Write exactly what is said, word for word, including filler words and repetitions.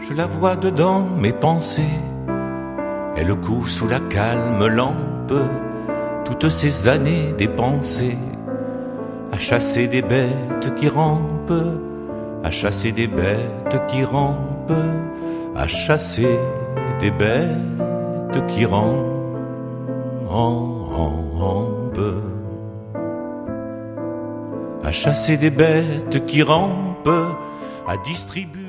Je la vois dedans mes pensées, elle coud sous la calme lampe, toutes ces années dépensées à chasser des bêtes qui rampent, à chasser des bêtes qui rampent, à chasser des bêtes qui rampent. À chasser des bêtes qui rampent, à distribuer